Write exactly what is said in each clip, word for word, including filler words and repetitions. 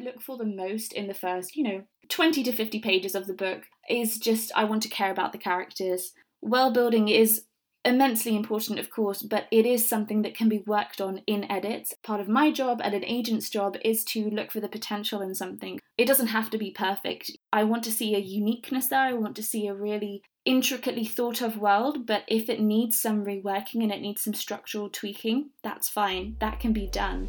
look for the most in the first, you know, twenty to fifty pages of the book is just, I want to care about the characters. World building is immensely important, of course, but it is something that can be worked on in edits. Part of my job and an agent's job is to look for the potential in something. It doesn't have to be perfect. I want to see a uniqueness there. I want to see a really intricately thought of world, but if it needs some reworking and it needs some structural tweaking, that's fine. That can be done.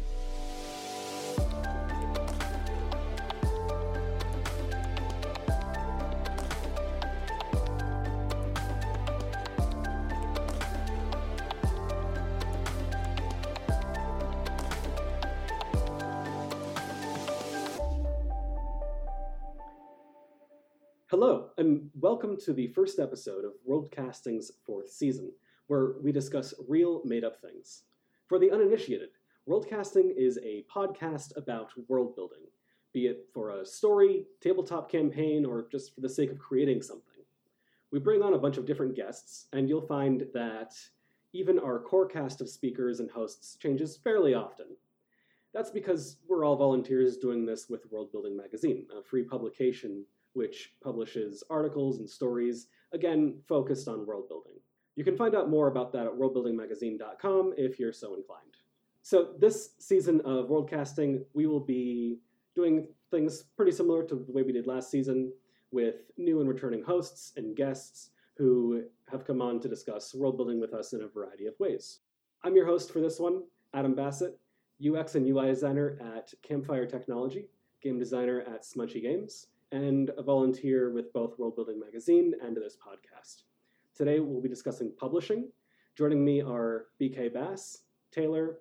Hello, and welcome to the first episode of Worldcasting's fourth season, where we discuss real made-up things. For the uninitiated, Worldcasting is a podcast about world building, be it for a story, tabletop campaign, or just for the sake of creating something. We bring on a bunch of different guests, and you'll find that even our core cast of speakers and hosts changes fairly often. That's because we're all volunteers doing this with World Building Magazine, a free publication which publishes articles and stories, again, focused on world building. You can find out more about that at world building magazine dot com if you're so inclined. So this season of Worldcasting, we will be doing things pretty similar to the way we did last season, with new and returning hosts and guests who have come on to discuss world building with us in a variety of ways. I'm your host for this one, Adam Bassett, U X and U I designer at Campfire Technology, game designer at Smudgy Games, and a volunteer with both World Building Magazine and this podcast. Today we'll be discussing publishing. Joining me are B K Bass, Taylor,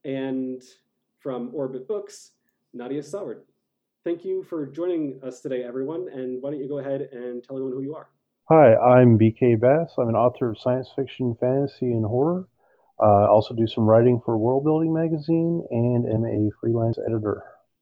and from Orbit Books, Nadia Saward. Thank you for joining us today, everyone, and why don't you go ahead and tell everyone who you are. Hi, I'm B K Bass. I'm an author of science fiction, fantasy, and horror. I uh, also do some writing for World Building Magazine and am a freelance editor.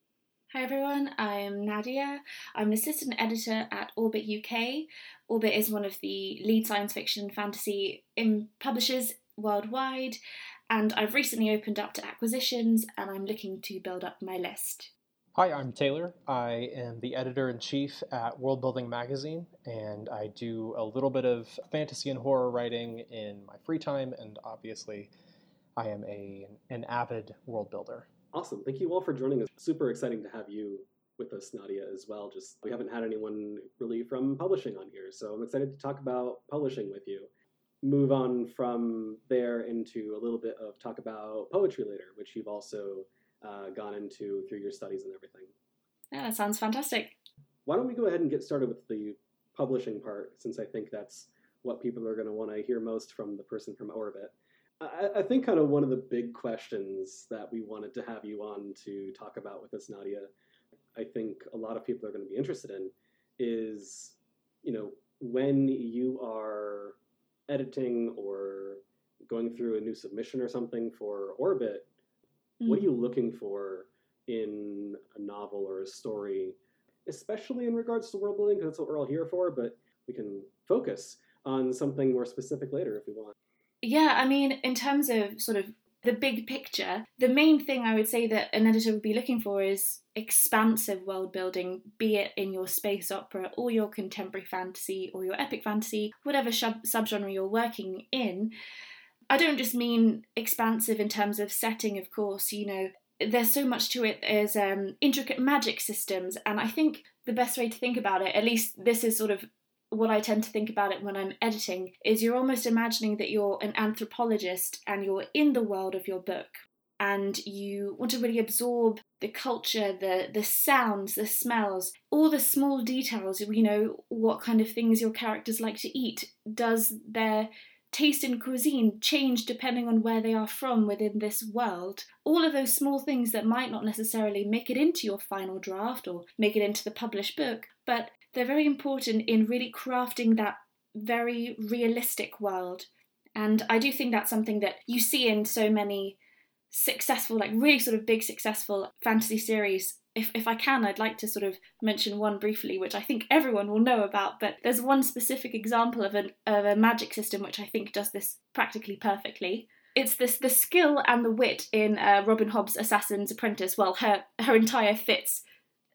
Hi everyone, I'm Nadia. I'm an assistant editor at Orbit U K. Orbit is one of the lead science fiction fantasy publishers worldwide, and I've recently opened up to acquisitions and I'm looking to build up my list. Hi, I'm Taylor. I am the editor-in-chief at World Building Magazine, and I do a little bit of fantasy and horror writing in my free time, and obviously I am a, an avid world builder. Awesome. Thank you all for joining us. Super exciting to have you with us, Nadia, as well. Just we haven't had anyone really from publishing on here, so I'm excited to talk about publishing with you. Move on from there into a little bit of talk about poetry later, which you've also uh, gone into through your studies and everything. Yeah, that sounds fantastic. Why don't we go ahead and get started with the publishing part, since I think that's what people are going to want to hear most from the person from Orbit. I think kind of one of the big questions that we wanted to have you on to talk about with us, Nadia, I think a lot of people are going to be interested in is, you know, when you are editing or going through a new submission or something for Orbit, mm. what are you looking for in a novel or a story, especially in regards to world building, because that's what we're all here for, but we can focus on something more specific later if we want. Yeah, I mean, in terms of sort of the big picture, the main thing I would say that an editor would be looking for is expansive world building, be it in your space opera or your contemporary fantasy or your epic fantasy, whatever sub- subgenre you're working in. I don't just mean expansive in terms of setting, of course, you know, there's so much to it. There's um, intricate magic systems, and I think the best way to think about it, at least this is sort of what I tend to think about it when I'm editing, is you're almost imagining that you're an anthropologist and you're in the world of your book and you want to really absorb the culture, the the sounds, the smells, all the small details, you know, what kind of things your characters like to eat. Does their taste in cuisine change depending on where they are from within this world? All of those small things that might not necessarily make it into your final draft or make it into the published book, but they're very important in really crafting that very realistic world. And I do think that's something that you see in so many successful, like really sort of big successful fantasy series. If if I can, I'd like to sort of mention one briefly, which I think everyone will know about, but there's one specific example of, an, of a magic system which I think does this practically perfectly. It's this the skill and the wit in uh, Robin Hobb's Assassin's Apprentice. Well, her her entire Fitz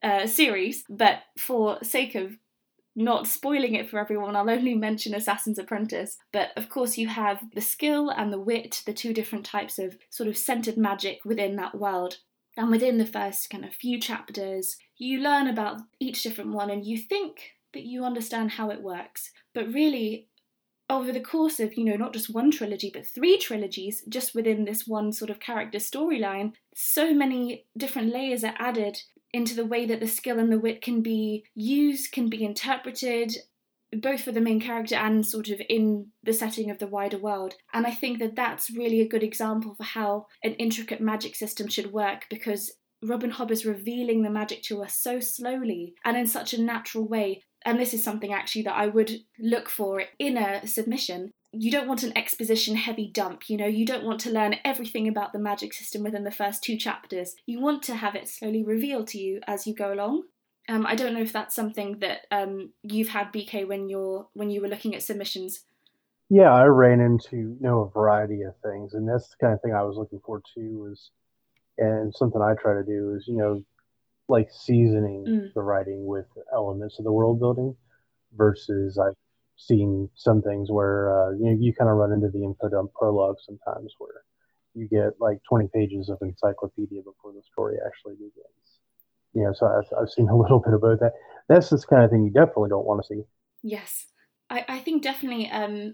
uh, series, but for sake of not spoiling it for everyone, I'll only mention Assassin's Apprentice. But of course you have the skill and the wit, the two different types of sort of centered magic within that world. And within the first kind of few chapters, you learn about each different one and you think that you understand how it works. But really, over the course of, you know, not just one trilogy, but three trilogies, just within this one sort of character storyline, so many different layers are added into the way that the skill and the wit can be used, can be interpreted, both for the main character and sort of in the setting of the wider world. And I think that that's really a good example for how an intricate magic system should work, because Robin Hobb is revealing the magic to us so slowly and in such a natural way. And this is something actually that I would look for in a submission. You don't want an exposition-heavy dump, you know, you don't want to learn everything about the magic system within the first two chapters. You want to have it slowly revealed to you as you go along. Um, I don't know if that's something that um, you've had, B K, when you're when you were looking at submissions. Yeah, I ran into, you know, a variety of things, and that's the kind of thing I was looking for too. Was and something I try to do is, you know, like seasoning Mm. the writing with elements of the world building, versus I've seen some things where uh, you know, you kind of run into the info dump prologue sometimes, where you get like twenty pages of encyclopedia before the story actually begins. You know, so I've, I've seen a little bit about that. That's this kind of thing you definitely don't want to see. Yes, I, I think definitely um,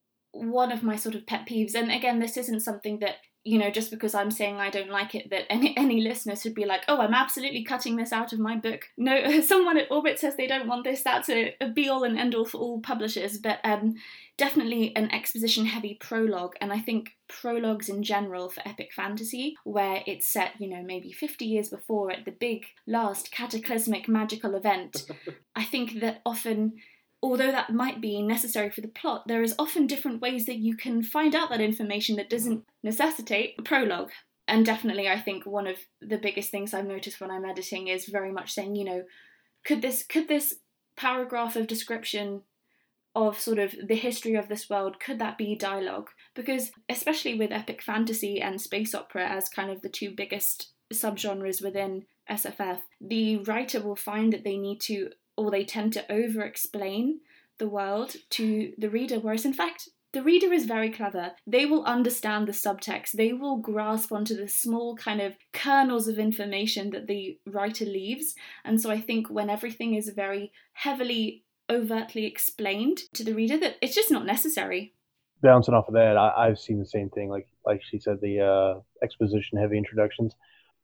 one of my sort of pet peeves, and again, this isn't something that, you know, just because I'm saying I don't like it, that any, any listeners would be like, oh, I'm absolutely cutting this out of my book. No, someone at Orbit says they don't want this. That's a, a be-all and end-all for all publishers. But um, definitely an exposition-heavy prologue. And I think prologues in general for epic fantasy, where it's set, you know, maybe fifty years before at the big, last, cataclysmic, magical event, I think that often, although that might be necessary for the plot, there is often different ways that you can find out that information that doesn't necessitate a prologue. And definitely, I think one of the biggest things I've noticed when I'm editing is very much saying, you know, could this could this paragraph of description of sort of the history of this world, could that be dialogue? Because especially with epic fantasy and space opera as kind of the two biggest subgenres within S F F, the writer will find that they need to, or they tend to over-explain the world to the reader, whereas in fact, the reader is very clever. They will understand the subtext. They will grasp onto the small kind of kernels of information that the writer leaves. And so I think when everything is very heavily, overtly explained to the reader, that it's just not necessary. Bouncing off of that, I, I've seen the same thing. Like like she said, the uh, exposition-heavy introductions.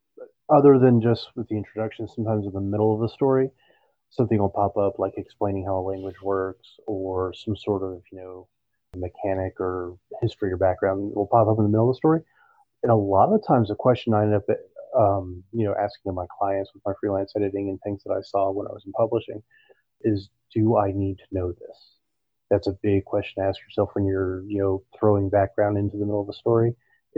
Other than just with the introduction, sometimes in the middle of the story, something will pop up like explaining how a language works, or some sort of, you know, mechanic or history or background will pop up in the middle of the story. And a lot of times the question I end up um, you know, asking of my clients with my freelance editing and things that I saw when I was in publishing is, do I need to know this? That's a big question to ask yourself when you're, you know, throwing background into the middle of the story.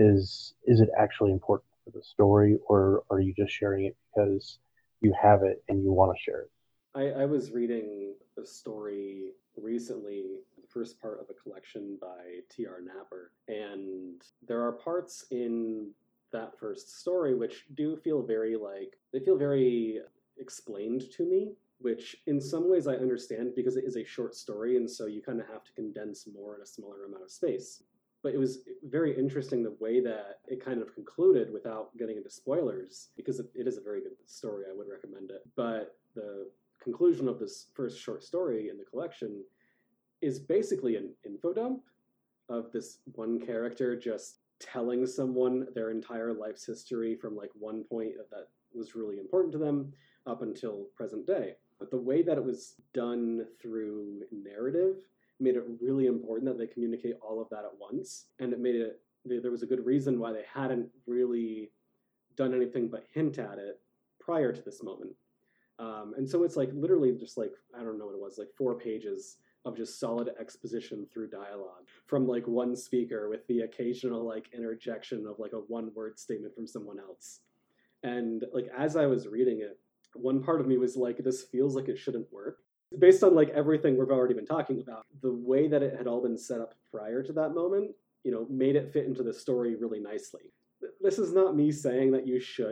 Is is it actually important for the story, or are you just sharing it because you have it and you want to share it? I, I was reading a story recently, the first part of a collection by T R Napper, and there are parts in that first story which do feel very like, they feel very explained to me, which in some ways I understand because it is a short story, and so you kind of have to condense more in a smaller amount of space. But it was very interesting the way that it kind of concluded without getting into spoilers, because it, it is a very good story. I would recommend it. But the conclusion of this first short story in the collection is basically an info dump of this one character just telling someone their entire life's history from like one point that was really important to them up until present day. But the way that it was done through narrative made it really important that they communicate all of that at once. And it made it, there was a good reason why they hadn't really done anything but hint at it prior to this moment. Um, and so it's like literally just like, I don't know what it was, like four pages of just solid exposition through dialogue from like one speaker with the occasional like interjection of like a one word statement from someone else. And like, as I was reading it, one part of me was like, this feels like it shouldn't work. Based on like everything we've already been talking about, the way that it had all been set up prior to that moment, you know, made it fit into the story really nicely. This is not me saying that you should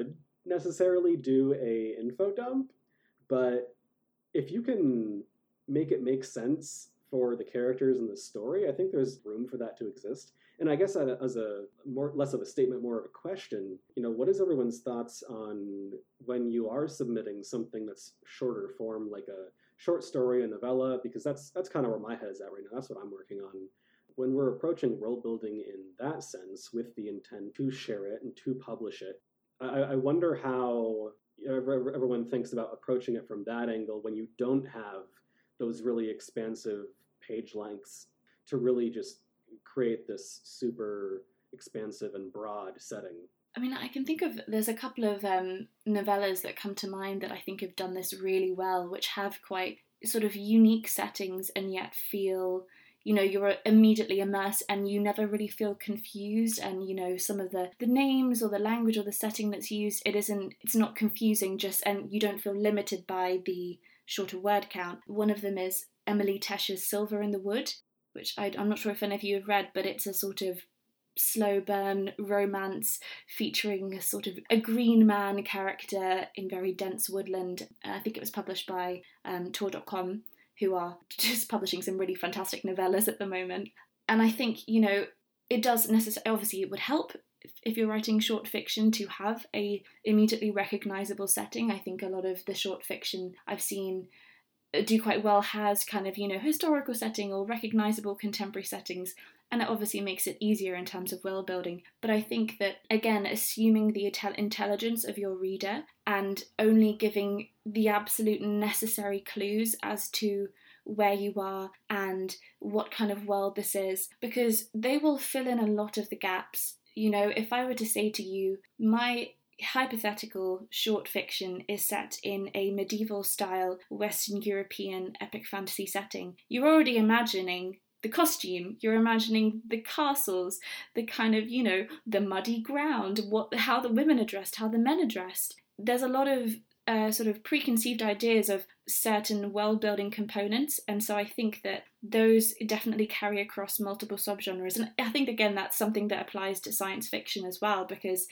necessarily do a info dump, but if you can make it make sense for the characters in the story, I think there's room for that to exist. And I guess as a more less of a statement, more of a question, you know, what is everyone's thoughts on when you are submitting something that's shorter form, like a short story, a novella? Because that's that's kind of where my head is at right now. That's what I'm working on. When we're approaching world building in that sense, with the intent to share it and to publish it, I, I wonder how everyone thinks about approaching it from that angle when you don't have those really expansive page lengths to really just create this super expansive and broad setting. I mean, I can think of, there's a couple of um, novellas that come to mind that I think have done this really well, which have quite sort of unique settings and yet feel, you know, you're immediately immersed and you never really feel confused. And, you know, some of the, the names or the language or the setting that's used, it isn't, it's not confusing just, and you don't feel limited by the shorter word count. One of them is Emily Tesch's Silver in the Wood, which I, I'm not sure if any of you have read, but it's a sort of slow burn romance featuring a sort of a green man character in very dense woodland. I think it was published by um, Tor dot com, who are just publishing some really fantastic novellas at the moment. And I think, you know, it does necessarily, obviously it would help if, if you're writing short fiction to have a immediately recognisable setting. I think a lot of the short fiction I've seen do quite well has kind of, you know, historical setting or recognisable contemporary settings, and it obviously makes it easier in terms of world building. But I think that, again, assuming the intelligence of your reader and only giving the absolute necessary clues as to where you are and what kind of world this is, because they will fill in a lot of the gaps. You know, if I were to say to you, my hypothetical short fiction is set in a medieval style Western European epic fantasy setting, you're already imagining the costume, you're imagining the castles, the kind of, you know, the muddy ground, what, how the women are dressed, how the men are dressed. There's a lot of uh, sort of preconceived ideas of certain world-building components, and so I think that those definitely carry across multiple subgenres. And I think, again, that's something that applies to science fiction as well, because,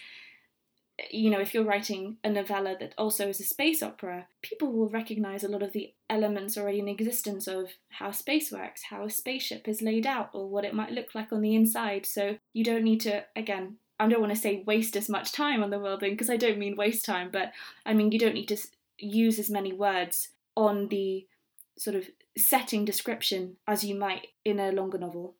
you know, if you're writing a novella that also is a space opera, people will recognise a lot of the elements already in existence of how space works, how a spaceship is laid out, or what it might look like on the inside. So you don't need to, again, I don't want to say waste as much time on the world building, because I don't mean waste time, but I mean you don't need to use as many words on the sort of setting description as you might in a longer novel.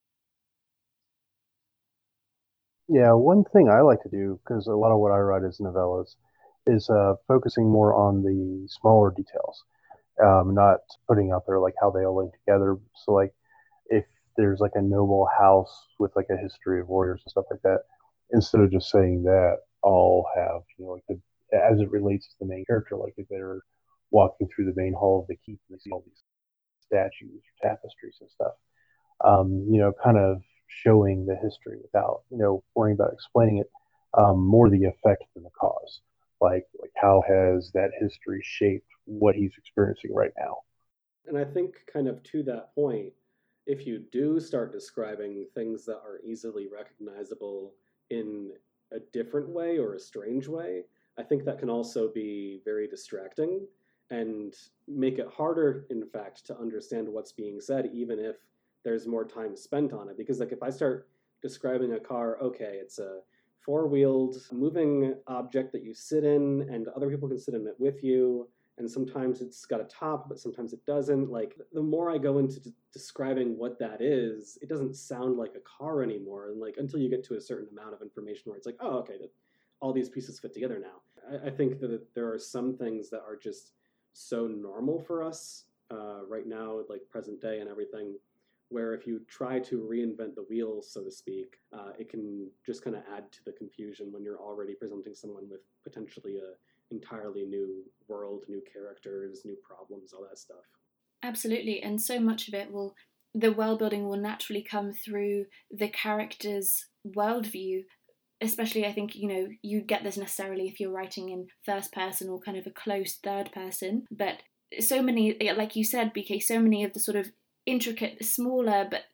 Yeah, one thing I like to do, because a lot of what I write is novellas, is uh, focusing more on the smaller details, um, not putting out there like how they all link together. So like if there's like a noble house with like a history of warriors and stuff like that, instead of just saying that, I'll have, you know, like the, as it relates to the main character, like if they're walking through the main hall of the keep and they see all these statues, tapestries and stuff, um, you know, kind of showing the history without, you know, worrying about explaining it, um, more the effect than the cause. Like, like how has that history shaped what he's experiencing right now? And I think kind of to that point, if you do start describing things that are easily recognizable in a different way or a strange way, I think that can also be very distracting and make it harder, in fact, to understand what's being said, even if there's more time spent on it. Because like if I start describing a car, okay, it's a four-wheeled moving object that you sit in and other people can sit in it with you, and sometimes it's got a top, but sometimes it doesn't. Like the more I go into d- describing what that is, it doesn't sound like a car anymore. And like until you get to a certain amount of information where it's like, oh, okay, all these pieces fit together now. I, I think that there are some things that are just so normal for us uh, right now, like present day and everything, where if you try to reinvent the wheel, so to speak, uh, it can just kind of add to the confusion when you're already presenting someone with potentially a entirely new world, new characters, new problems, all that stuff. Absolutely, and so much of it will, the world building will naturally come through the character's worldview. Especially, I think, you know, you get this necessarily if you're writing in first person or kind of a close third person, but so many, like you said, B K, so many of the sort of intricate, smaller but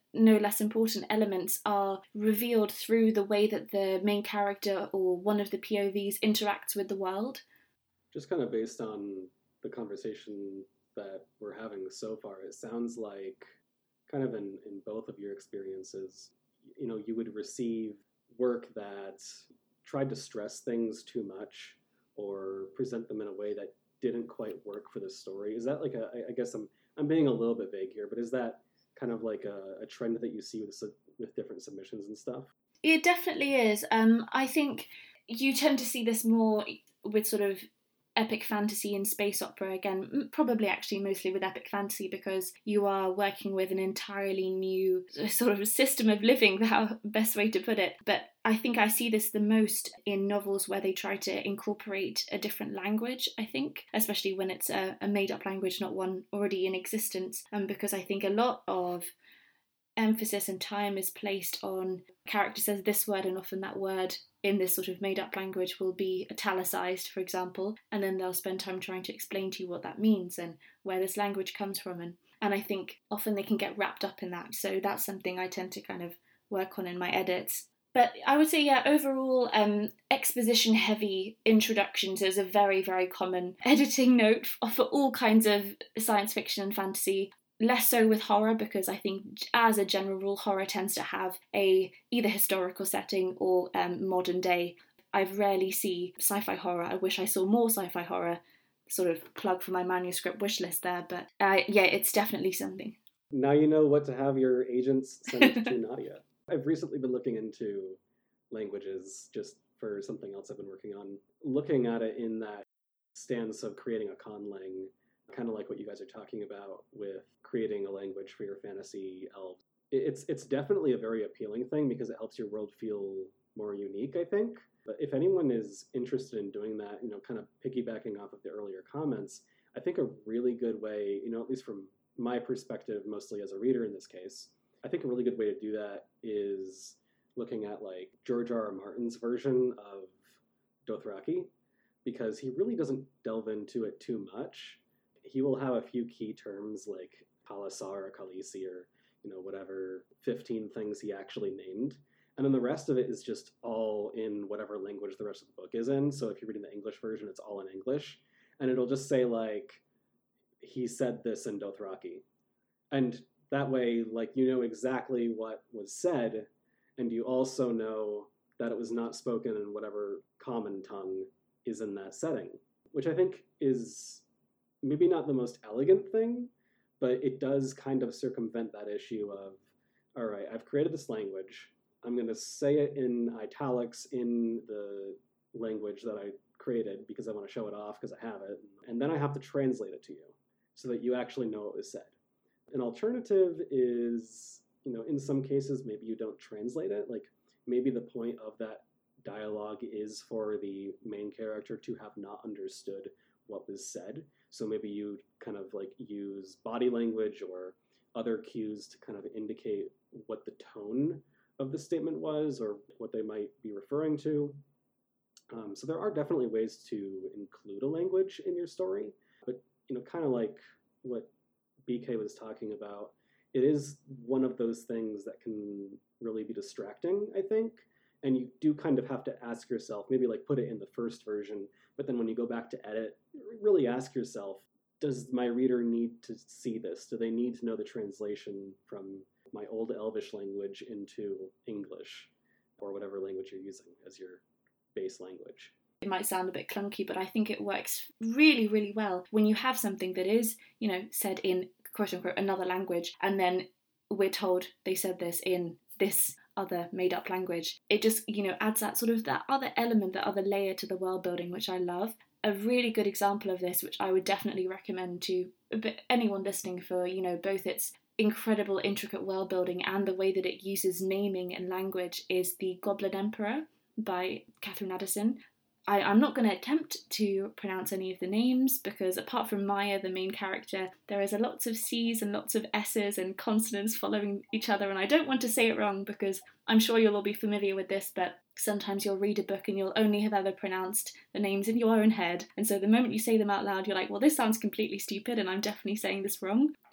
no less important elements are revealed through the way that the main character or one of the P O Vs interacts with the world. Just kind of based on the conversation that we're having so far, it sounds like kind of in, in both of your experiences, you know, you would receive work that tried to stress things too much or present them in a way that didn't quite work for the story. Is that like a, I guess I'm I'm being a little bit vague here, but is that kind of like a, a trend that you see with with different submissions and stuff? It definitely is. Um, I think you tend to see this more with sort of epic fantasy and space opera, again, probably actually mostly with epic fantasy, because you are working with an entirely new sort of system of living, the best way to put it. But I think I see this the most in novels where they try to incorporate a different language, I think, especially when it's a, a made-up language, not one already in existence, um, because I think a lot of emphasis and time is placed on character says this word, and often that word in this sort of made-up language will be italicized, for example, and then they'll spend time trying to explain to you what that means and where this language comes from. And, and I think often they can get wrapped up in that. So that's something I tend to kind of work on in my edits. But I would say, yeah, overall, um, exposition-heavy introductions is a very, very common editing note for all kinds of science fiction and fantasy. Less so with horror, because I think as a general rule horror tends to have a either historical setting or um, modern day. I rarely see sci-fi horror. I wish I saw more sci-fi horror, sort of plug for my manuscript wish list there, but uh, yeah, it's definitely something. Now you know what to have your agents send to Nadia. I've recently been looking into languages just for something else I've been working on, looking at it in that stance of creating a conlang, kind of like what you guys are talking about with creating a language for your fantasy elves. It's it's definitely a very appealing thing because it helps your world feel more unique, I think. But if anyone is interested in doing that, you know, kind of piggybacking off of the earlier comments, I think a really good way, you know, at least from my perspective, mostly as a reader in this case, I think a really good way to do that is looking at like George R. R. Martin's version of Dothraki, because he really doesn't delve into it too much. He will have a few key terms like Khalasar or Khaleesi or, you know, whatever fifteen things he actually named. And then the rest of it is just all in whatever language the rest of the book is in. So if you're reading the English version, it's all in English. And it'll just say like, he said this in Dothraki. And that way, like, you know exactly what was said, and you also know that it was not spoken in whatever common tongue is in that setting, which I think is maybe not the most elegant thing, but it does kind of circumvent that issue of, all right, I've created this language. I'm going to say it in italics in the language that I created because I want to show it off because I have it. And then I have to translate it to you so that you actually know what was said. An alternative is, you know, in some cases, maybe you don't translate it. Like maybe the point of that dialogue is for the main character to have not understood what was said. So maybe you kind of like use body language or other cues to kind of indicate what the tone of the statement was or what they might be referring to. Um, so there are definitely ways to include a language in your story, but, you know, kind of like what B K was talking about, it is one of those things that can really be distracting, I think. And you do kind of have to ask yourself, maybe like put it in the first version, but then when you go back to edit, really ask yourself, does my reader need to see this? Do they need to know the translation from my old Elvish language into English or whatever language you're using as your base language? It might sound a bit clunky, but I think it works really, really well when you have something that is, you know, said in quote unquote another language, and then we're told they said this in this other made up language. It just, you know, adds that sort of that other element, that other layer to the world building, which I love. A really good example of this, which I would definitely recommend to anyone listening for, you know, both its incredible intricate world building and the way that it uses naming and language, is The Goblin Emperor by Catherine Addison. I, I'm not going to attempt to pronounce any of the names because apart from Maya, the main character, there is a lots of C's and lots of S's and consonants following each other, and I don't want to say it wrong because I'm sure you'll all be familiar with this, but sometimes you'll read a book and you'll only have ever pronounced the names in your own head, and so the moment you say them out loud, you're like, well, this sounds completely stupid and I'm definitely saying this wrong.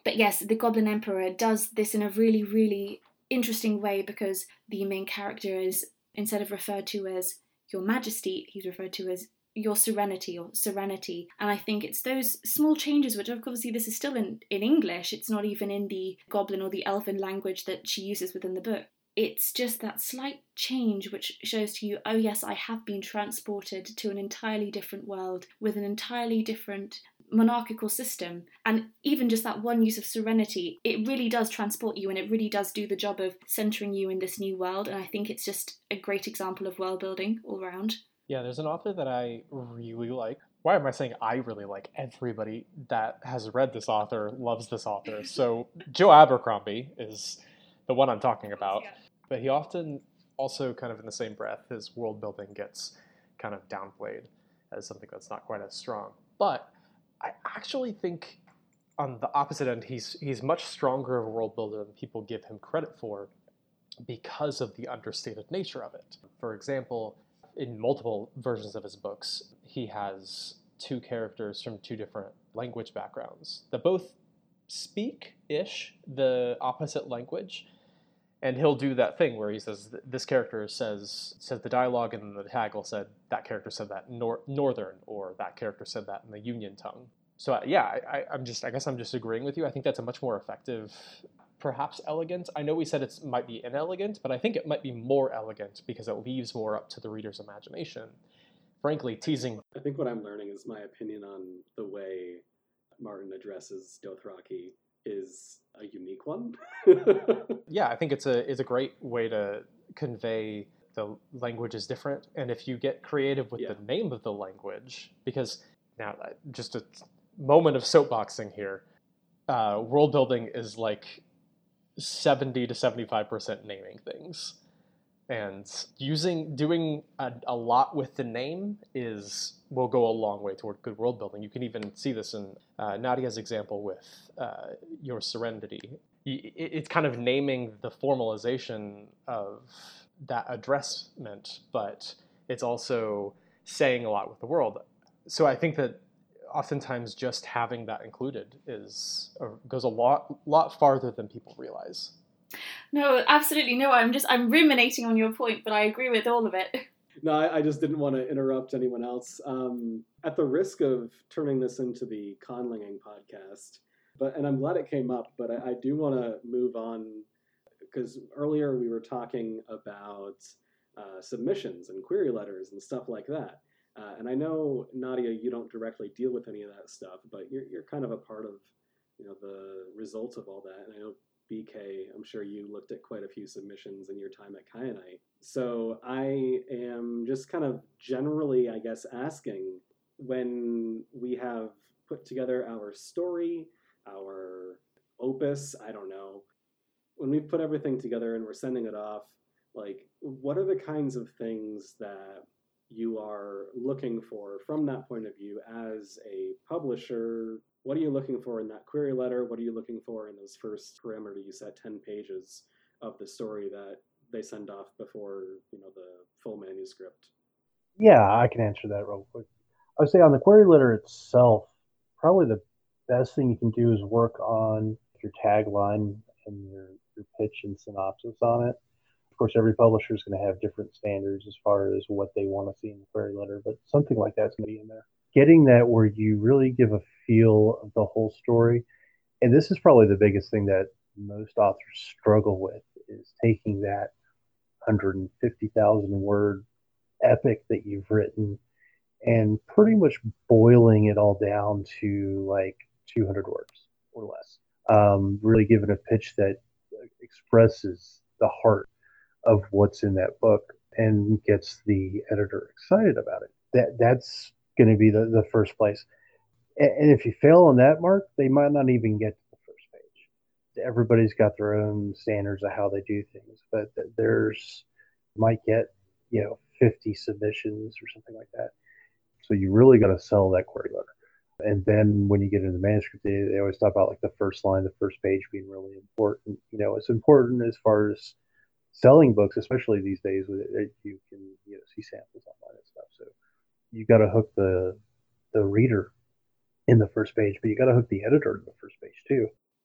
But yes, the Goblin Emperor does this in a really, really interesting way, because the main character is, instead of referred to as Your Majesty, he's referred to as Your Serenity or Serenity. And I think it's those small changes, which obviously this is still in, in English, it's not even in the Goblin or the Elven language that she uses within the book. It's just that slight change which shows to you, oh yes, I have been transported to an entirely different world with an entirely different monarchical system. And even just that one use of serenity, it really does transport you, and it really does do the job of centering you in this new world. And I think it's just a great example of world building all around. Yeah, there's an author that I really like. Why am I saying I really like? Everybody that has read this author loves this author. So Joe Abercrombie is the one I'm talking about. Yeah. But he often also, kind of in the same breath, his world building gets kind of downplayed as something that's not quite as strong. But I actually think on the opposite end, he's he's much stronger of a world builder than people give him credit for, because of the understated nature of it. For example, in multiple versions of his books, he has two characters from two different language backgrounds that both speak-ish the opposite language. And he'll do that thing where he says, this character says says the dialogue, and then the tag will said, that character said that nor- Northern, or that character said that in the Union tongue. So yeah, I, I, I'm just, I guess I'm just agreeing with you. I think that's a much more effective, perhaps elegant. I know we said it might be inelegant, but I think it might be more elegant because it leaves more up to the reader's imagination. Frankly, teasing. I think what I'm learning is my opinion on the way Martin addresses Dothraki is a unique one. Yeah, I think it's a it's a great way to convey the language is different, and if you get creative with yeah. the name of the language, because now just a moment of soapboxing here, uh, world building is like seventy to seventy-five percent naming things, and using doing a, a lot with the name is will go a long way toward good world building. You can even see this in uh, Nadia's example with uh, Your Serenity. It's kind of naming the formalization of that addressment, but it's also saying a lot with the world. So I think that oftentimes just having that included is or goes a lot lot farther than people realize. No, absolutely no. I'm just I'm ruminating on your point, but I agree with all of it. No, I, I just didn't want to interrupt anyone else. Um, at the risk of turning this into the Conlinging podcast, but and I'm glad it came up, but I, I do want to move on, because earlier we were talking about uh, submissions and query letters and stuff like that. Uh, and I know, Nadia, you don't directly deal with any of that stuff, but you're you're kind of a part of, you know, the result of all that. And I know, B K, I'm sure you looked at quite a few submissions in your time at Kyanite. So I am just kind of generally, I guess, asking, when we have put together our story, our opus, I don't know, when we've put everything together and we're sending it off, like, what are the kinds of things that you are looking for from that point of view as a publisher? What are you looking for in that query letter? What are you looking for in those first parameter you set ten pages of the story that they send off before, you know, the full manuscript? Yeah, I can answer that real quick. I would say on the query letter itself, probably the best thing you can do is work on your tagline and your, your pitch and synopsis on it. Of course, every publisher is going to have different standards as far as what they want to see in the query letter, but something like that's going to be in there. Getting that where you really give a feel of the whole story. And this is probably the biggest thing that most authors struggle with, is taking that one hundred fifty thousand word epic that you've written and pretty much boiling it all down to like two hundred words or less. Um, really giving a pitch that expresses the heart of what's in that book and gets the editor excited about it. That that's going to be the, the first place. And, and if you fail on that, Mark, they might not even get to the first page. Everybody's got their own standards of how they do things, but there's might get, you know, fifty submissions or something like that. So you really got to sell that query letter. And then when you get into the manuscript, they, they always talk about like the first line, the first page being really important. You know, it's important as far as selling books, especially these days, with it, you can, you know, see samples online and stuff. So you got to hook the the reader in the first page, but you got to hook the editor in the first page too.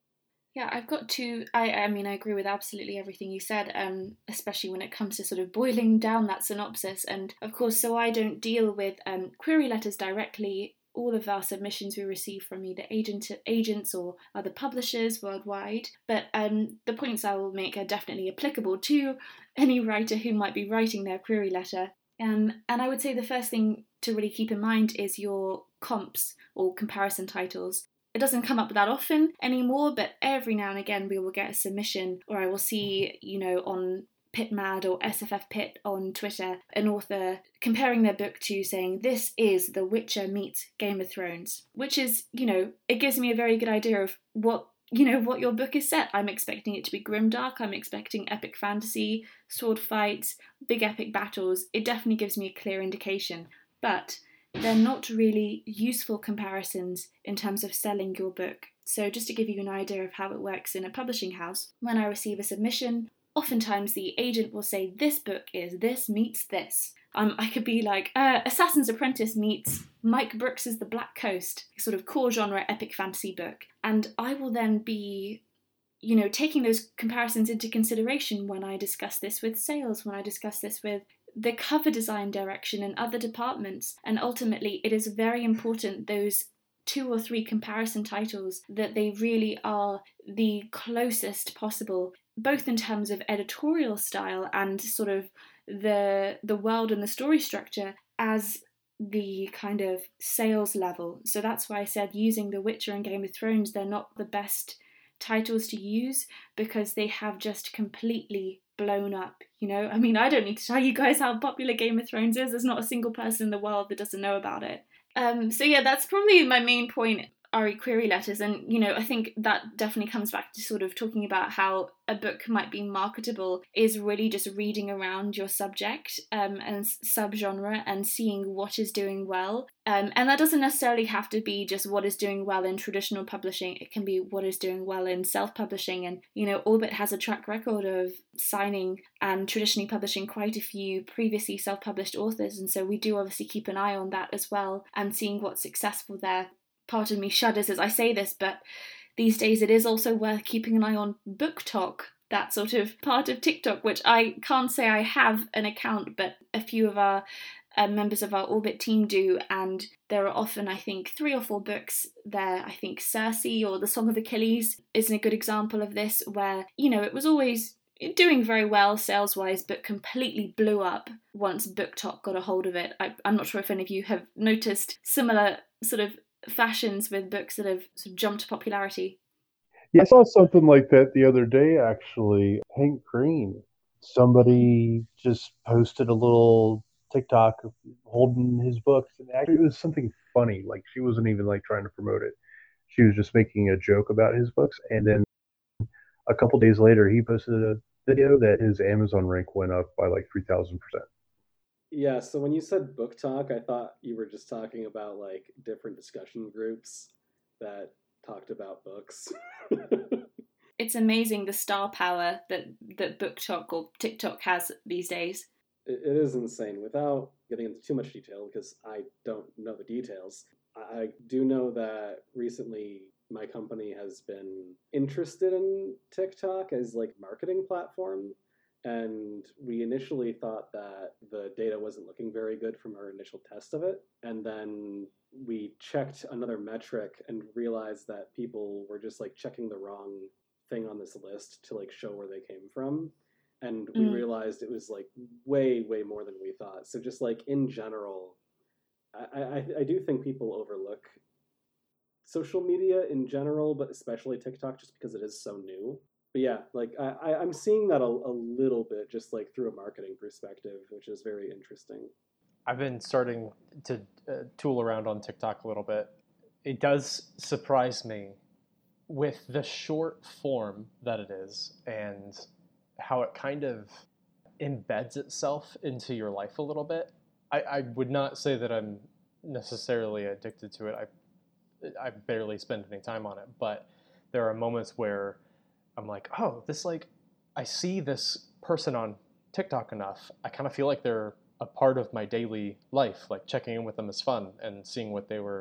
Yeah, I've got two. I, I mean, I agree with absolutely everything you said, um, especially when it comes to sort of boiling down that synopsis. And of course, so I don't deal with um, query letters directly. All of our submissions we receive from either agent, agents or other publishers worldwide. But um, the points I will make are definitely applicable to any writer who might be writing their query letter. Um, and I would say the first thing to really keep in mind is your comps or comparison titles. It doesn't come up that often anymore, but every now and again we will get a submission, or I will see, you know, on PitMad or S F F Pit on Twitter, an author comparing their book to saying, this is The Witcher meets Game of Thrones, which is, you know, it gives me a very good idea of what, you know, what your book is set. I'm expecting it to be grimdark, I'm expecting epic fantasy, sword fights, big epic battles. It definitely gives me a clear indication. But they're not really useful comparisons in terms of selling your book. So just to give you an idea of how it works in a publishing house, when I receive a submission, oftentimes the agent will say, this book is this meets this. Um, I could be like, uh, Assassin's Apprentice meets Mike Brooks's The Black Coast, sort of core genre epic fantasy book. And I will then be, you know, taking those comparisons into consideration when I discuss this with sales, when I discuss this with the cover design direction and other departments. And ultimately, it is very important, those two or three comparison titles, that they really are the closest possible, both in terms of editorial style and sort of the the world and the story structure, as the kind of sales level. So that's why I said using The Witcher and Game of Thrones, they're not the best titles to use because they have just completely blown up, you know? I mean, I don't need to tell you guys how popular Game of Thrones is. There's not a single person in the world that doesn't know about it. Um, so yeah, that's probably my main point, Ari, query letters. And, you know, I think that definitely comes back to sort of talking about how a book might be marketable is really just reading around your subject um, and subgenre and seeing what is doing well. Um, and that doesn't necessarily have to be just what is doing well in traditional publishing. It can be what is doing well in self-publishing. And, you know, Orbit has a track record of signing and traditionally publishing quite a few previously self-published authors. And so we do obviously keep an eye on that as well and seeing what's successful there. Part of me shudders as I say this, but these days it is also worth keeping an eye on BookTok, that sort of part of TikTok, which I can't say I have an account, but a few of our uh, members of our Orbit team do, and there are often, I think, three or four books there. I think Circe or The Song of Achilles is a good example of this, where, you know, it was always doing very well sales-wise, but completely blew up once BookTok got a hold of it. I, I'm not sure if any of you have noticed similar sort of fashions with books that have sort of jumped to popularity. Yeah, I saw something like that the other day, actually. Hank Green. Somebody just posted a little TikTok holding his books, and actually it was something funny. Like, she wasn't even like trying to promote it. She was just making a joke about his books, and then a couple days later, he posted a video that his Amazon rank went up by like three thousand percent. Yeah, so when you said BookTok, I thought you were just talking about like different discussion groups that talked about books. It's amazing the star power that, that BookTok or TikTok has these days. It, it is insane. Without getting into too much detail, because I don't know the details, I, I do know that recently my company has been interested in TikTok as like marketing platform. And we initially thought that the data wasn't looking very good from our initial test of it. And then we checked another metric and realized that people were just like checking the wrong thing on this list to like show where they came from. And we mm. realized it was like way, way more than we thought. So just like in general, I, I, I do think people overlook social media in general, but especially TikTok just because it is so new. But yeah, like I, I'm seeing that a, a little bit just like through a marketing perspective, which is very interesting. I've been starting to uh, tool around on TikTok a little bit. It does surprise me with the short form that it is and how it kind of embeds itself into your life a little bit. I, I would not say that I'm necessarily addicted to it. I, I barely spend any time on it, but there are moments where I'm like, oh, this like, I see this person on TikTok enough. I kind of feel like they're a part of my daily life. Like checking in with them is fun and seeing what they were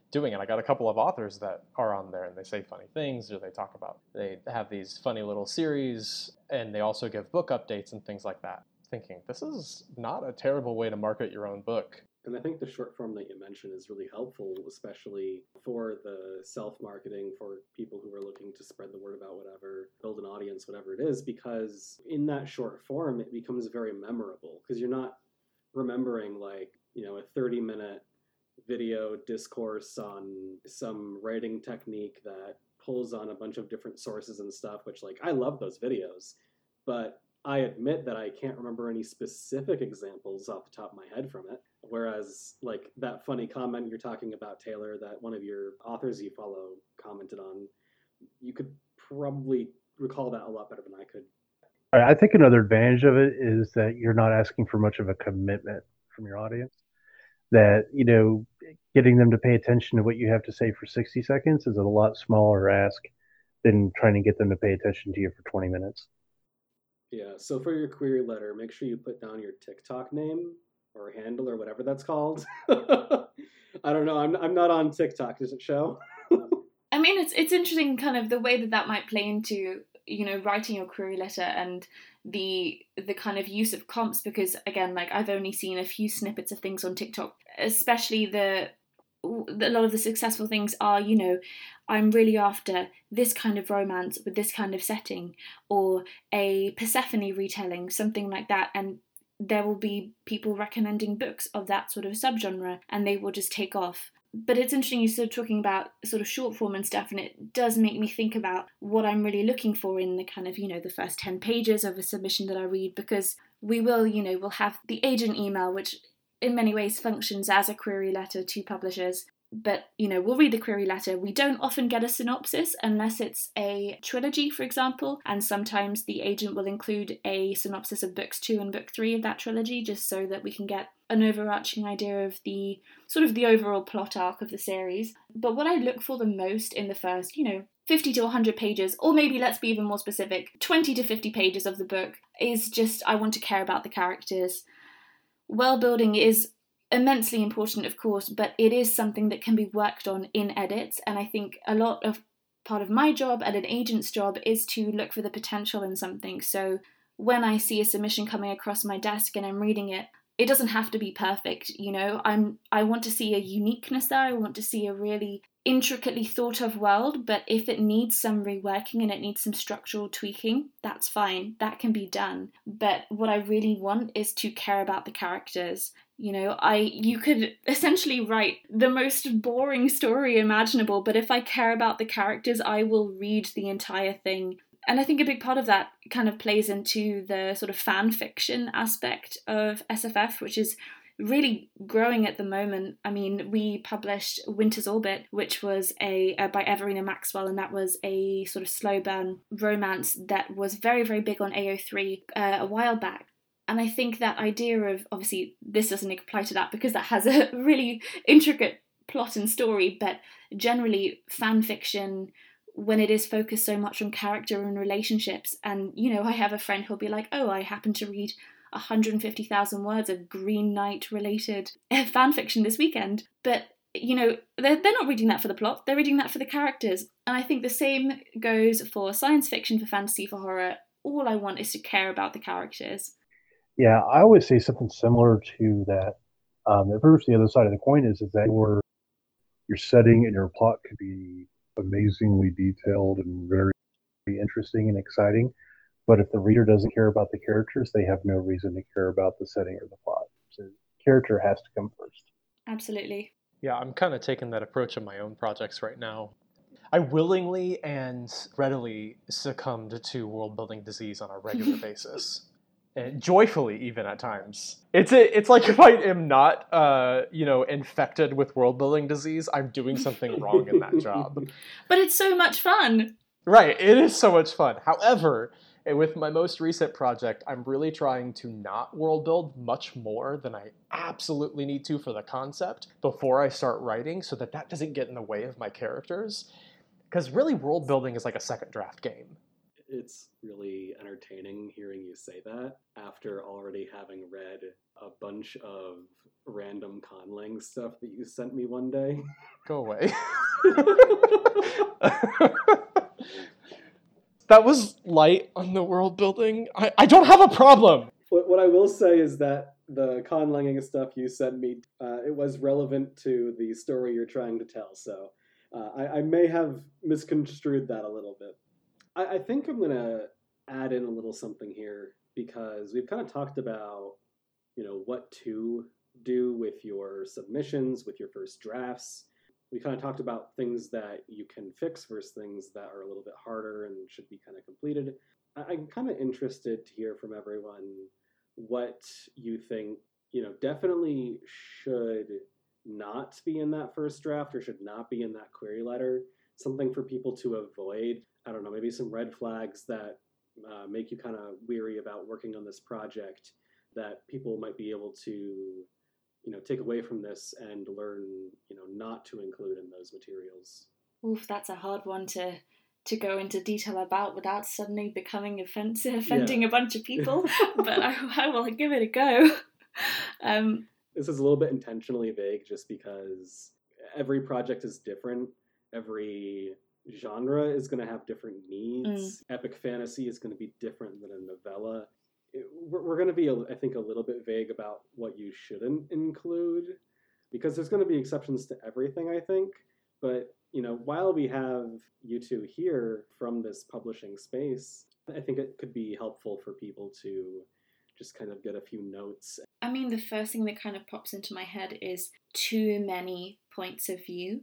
doing it. I got a couple of authors that are on there and they say funny things, or they talk about, they have these funny little series, and they also give book updates and things like that. Thinking, this is not a terrible way to market your own book. And I think the short form that you mentioned is really helpful, especially for the self-marketing, for people who are looking to spread the word about whatever, build an audience, whatever it is, because in that short form, it becomes very memorable, because you're not remembering like, you know, a thirty minute video discourse on some writing technique that pulls on a bunch of different sources and stuff, which like, I love those videos, but I admit that I can't remember any specific examples off the top of my head from it. Whereas like that funny comment you're talking about, Taylor, that one of your authors you follow commented on, you could probably recall that a lot better than I could. I think another advantage of it is that you're not asking for much of a commitment from your audience. That, you know, getting them to pay attention to what you have to say for sixty seconds is a lot smaller ask than trying to get them to pay attention to you for twenty minutes. Yeah, so for your query letter, make sure you put down your TikTok name or handle or whatever that's called. I don't know, I'm I'm not on TikTok, does it show? I mean, it's it's interesting kind of the way that that might play into, you know, writing your query letter and the the kind of use of comps, because again, like I've only seen a few snippets of things on TikTok, especially the a lot of the successful things are, you know, I'm really after this kind of romance with this kind of setting, or a Persephone retelling, something like that, and there will be people recommending books of that sort of subgenre, and they will just take off. But it's interesting you sort of talking about sort of short form and stuff, and it does make me think about what I'm really looking for in the kind of, you know, the first ten pages of a submission that I read, because we will, you know, we'll have the agent email, which in many ways functions as a query letter to publishers. But, you know, we'll read the query letter. We don't often get a synopsis unless it's a trilogy, for example, and sometimes the agent will include a synopsis of books two and book three of that trilogy, just so that we can get an overarching idea of the sort of the overall plot arc of the series. But what I look for the most in the first, you know, fifty to one hundred pages, or maybe let's be even more specific, twenty to fifty pages of the book, is just I want to care about the characters. World building is immensely important, of course, but it is something that can be worked on in edits, and I think a lot of part of my job and an agent's job is to look for the potential in something. So when I see a submission coming across my desk and I'm reading it, it doesn't have to be perfect, you know. I'm I want to see a uniqueness there. I want to see a really intricately thought of world, but if it needs some reworking and it needs some structural tweaking, that's fine. That can be done. But what I really want is to care about the characters. You know, I you could essentially write the most boring story imaginable, but if I care about the characters, I will read the entire thing. And I think a big part of that kind of plays into the sort of fan fiction aspect of S F F, which is really growing at the moment. I mean, we published Winter's Orbit, which was a uh, by Everina Maxwell, and that was a sort of slow burn romance that was very, very big on A O three uh, a while back. And I think that idea of, obviously this doesn't apply to that because that has a really intricate plot and story, but generally fan fiction, when it is focused so much on character and relationships, and, you know, I have a friend who'll be like, oh, I happen to read one hundred fifty thousand words of Green Knight related fan fiction this weekend, but, you know, they're, they're not reading that for the plot, they're reading that for the characters. And I think the same goes for science fiction, for fantasy, for horror. All I want is to care about the characters. Yeah, I always say something similar to that. Um, at first, the other side of the coin is, is that your, your setting and your plot could be amazingly detailed and very interesting and exciting. But if the reader doesn't care about the characters, they have no reason to care about the setting or the plot. So character has to come first. Absolutely. Yeah, I'm kind of taking that approach in my own projects right now. I willingly and readily succumbed to world-building disease on a regular basis. And joyfully, even at times. It's a, it's like if I am not, uh, you know, infected with world-building disease, I'm doing something wrong in that job. But it's so much fun. Right, it is so much fun. However, with my most recent project, I'm really trying to not world build much more than I absolutely need to for the concept before I start writing, so that that doesn't get in the way of my characters. Because really, world building is like a second draft game. It's really entertaining hearing you say that after already having read a bunch of random conlang stuff that you sent me one day. Go away. That was light on the world building. I, I don't have a problem. What, what I will say is that the conlanging stuff you sent me, uh, it was relevant to the story you're trying to tell. So uh, I, I may have misconstrued that a little bit. I, I think I'm going to add in a little something here because we've kind of talked about, you know, what to do with your submissions, with your first drafts. We kind of talked about things that you can fix versus things that are a little bit harder and should be kind of completed. I'm kind of interested to hear from everyone what you think, you know, definitely should not be in that first draft or should not be in that query letter. Something for people to avoid. I don't know, maybe some red flags that uh, make you kind of weary about working on this project that people might be able to, you know, take away from this and learn, you know, not to include in those materials. Oof, that's a hard one to to go into detail about without suddenly becoming offensive, offending yeah. a bunch of people. But I, I will give it a go. Um, this is a little bit intentionally vague just because every project is different. Every genre is going to have different needs. Mm. Epic fantasy is going to be different than a novella. We're going to be, I think, a little bit vague about what you shouldn't include because there's going to be exceptions to everything, I think. But, you know, while we have you two here from this publishing space, I think it could be helpful for people to just kind of get a few notes. I mean, the first thing that kind of pops into my head is too many points of view.